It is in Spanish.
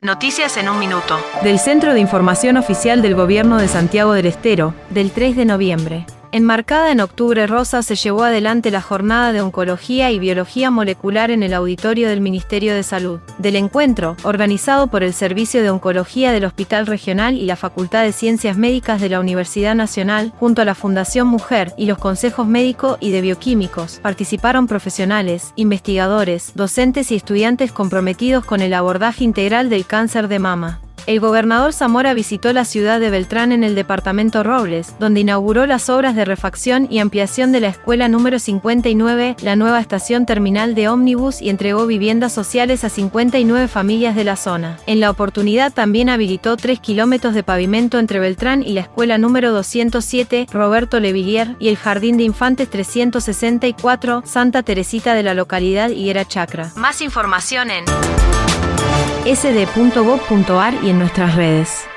Noticias en un minuto. Del Centro de Información Oficial del Gobierno de Santiago del Estero, del 3 de noviembre. Enmarcada en Octubre Rosa, se llevó adelante la jornada de Oncología y Biología Molecular en el auditorio del Ministerio de Salud. Del encuentro, organizado por el Servicio de Oncología del Hospital Regional y la Facultad de Ciencias Médicas de la Universidad Nacional, junto a la Fundación Mujer y los consejos médico y de bioquímicos, participaron profesionales, investigadores, docentes y estudiantes comprometidos con el abordaje integral del cáncer de mama. El gobernador Zamora visitó la ciudad de Beltrán en el departamento Robles, donde inauguró las obras de refacción y ampliación de la escuela número 59, la nueva estación terminal de ómnibus, y entregó viviendas sociales a 59 familias de la zona. En la oportunidad también habilitó 3 kilómetros de pavimento entre Beltrán y la escuela número 207, Roberto Levillier, y el jardín de infantes 364, Santa Teresita de la localidad Higuera Chacra. Más información en sd.gov.ar y en nuestras redes.